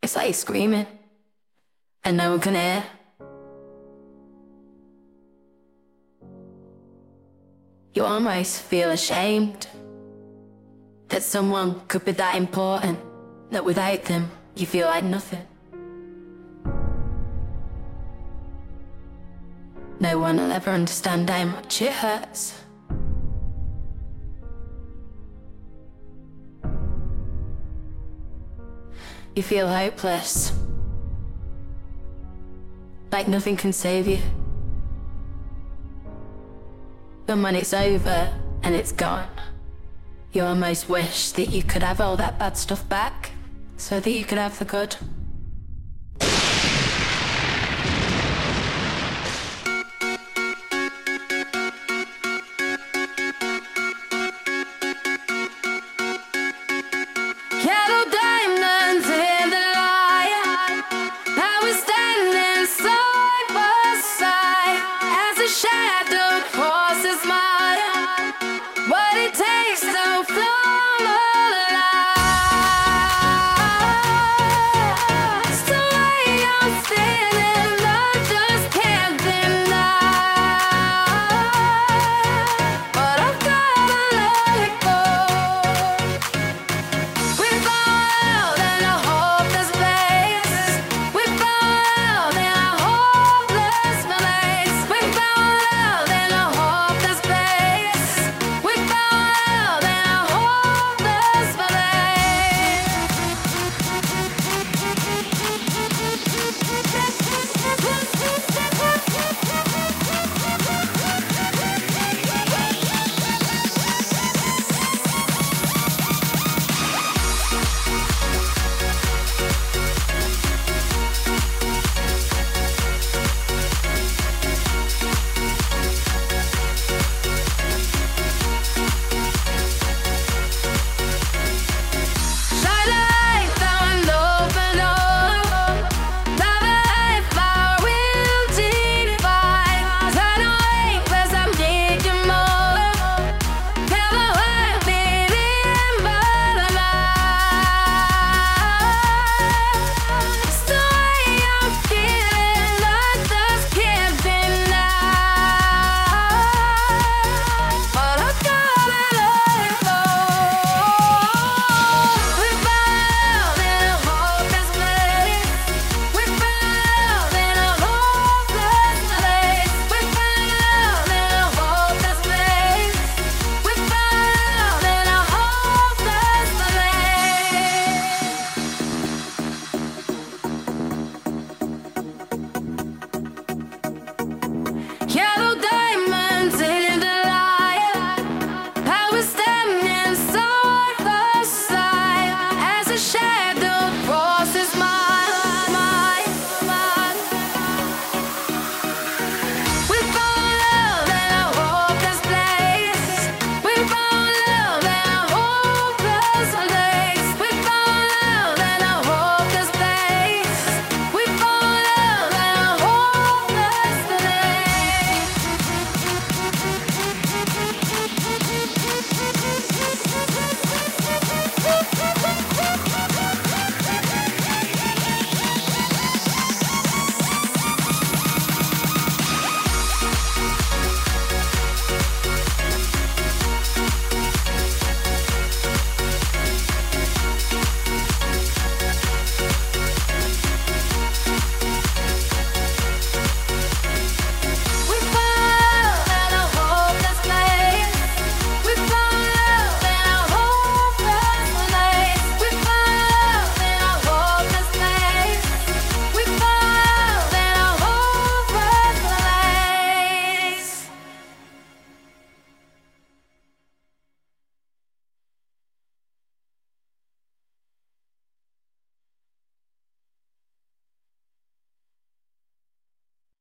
It's like you're screaming and no one can hear. You almost feel ashamed that someone could be that important, that without them you feel like nothing. No one will ever understand how much it hurts. You feel hopeless, like nothing can save you. But when it's over and it's gone, you almost wish that you could have all that bad stuff back, so that you could have the good.